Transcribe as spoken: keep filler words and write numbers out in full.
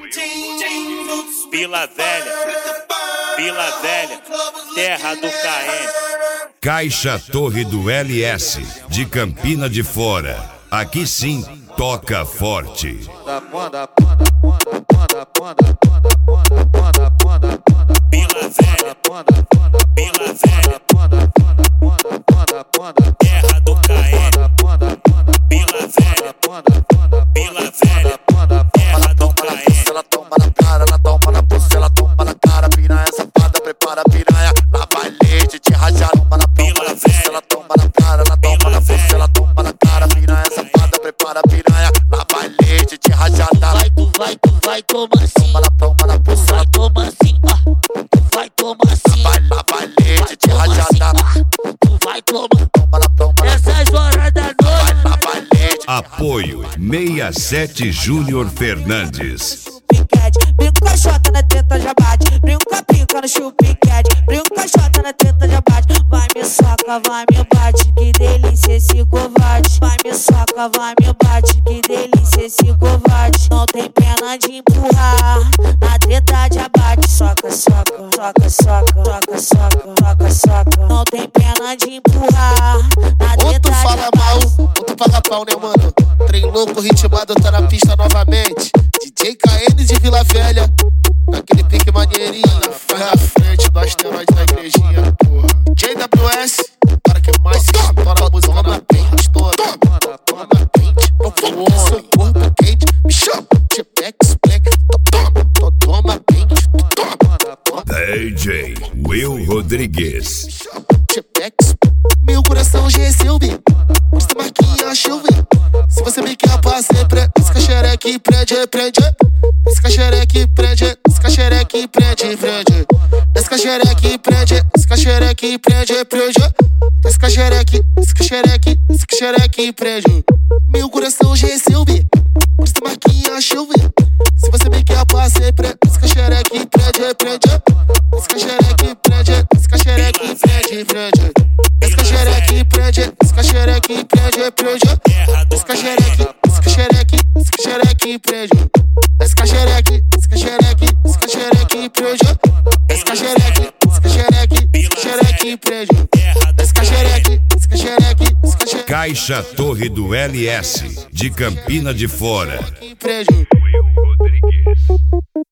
Vila Velha, Vila Velha, terra do K M. Caixa Torre do L S, de Campina de Fora. Aqui sim, toca forte. Vila Velha, Vila Velha, terra do K M. Vila Velha, Vila Velha, terra do K M. Ela toma na cara, ela toma na pulsa, ela toma na cara, piranha safada, prepara piranha, lá vai leite, te rajar, toma na Vila Velha, ela toma na cara, ela toma na pulsa, ela toma na cara, piranha safada, prepara piranha, lá vai leite, te rajar, vai, tu vai, tu vai, toma assim, ela toma na pulsa, vai, toma assim, ó, tu vai, toma assim, vai, lá vai leite, te rajar, tu vai, toma, toma na toma, essas horas da noite, lá vai leite. Apoio sessenta e sete Júnior Fernandes. Piquete, brinco com a xota na teta já bate, brinco com a pica no chupiquete, brinco com a xota na teta já bate, vai me soca, vai me bate, que delícia esse covarde, vai me soca, vai me bate, que delícia esse covarde, não tem pena de empurrar, na treta já bate, soca, soca, soca, soca, soca, soca, soca, soca, não tem pena de empurrar, na Ou tu treta fala já mal, bate. ou tu paga pau, né, mano? Trem louco, ritmado, tá na pista novamente. D J K N de Vila Velha, naquele pique maneirinho. Foi na frente do asteroide da igrejinha, porra. J W S, cara que mais se estoura a música na pente, estoura. Toma pente, seu corpo quente, me chama de back, black. Toma, toma pente, toma. D J Will Rodrigues. Meu coração já é seu, vi. Esta marquinha achou, vi. Se você me quer pra sempre, esse caxereque prende, prende. Esse caxereque prende, esse caxereque prende, prende. Esse caxereque prende, esse caxereque prende, prende. Esse caxereque, esse caxereque, esse caxereque prende. Meu coração já é seu, vi. Esta marquinha achou, vi. Se você me quer pra sempre, esse caxereque prende, prende. Esse caxereque prende, esse caxereque prende, prende. Esse caxereque prende, esse caxereque prende, prende. Esse caxereque, esse caxereque, esse caxereque prende. Esse caxereque, esse caxereque, esse caxereque prende. Esse caxereque, esse caxereque, esse caxereque prende. Esse caxereque, esse caxereque, esse caxereque Caixa Torre do L S, de Campina de Fora. prende.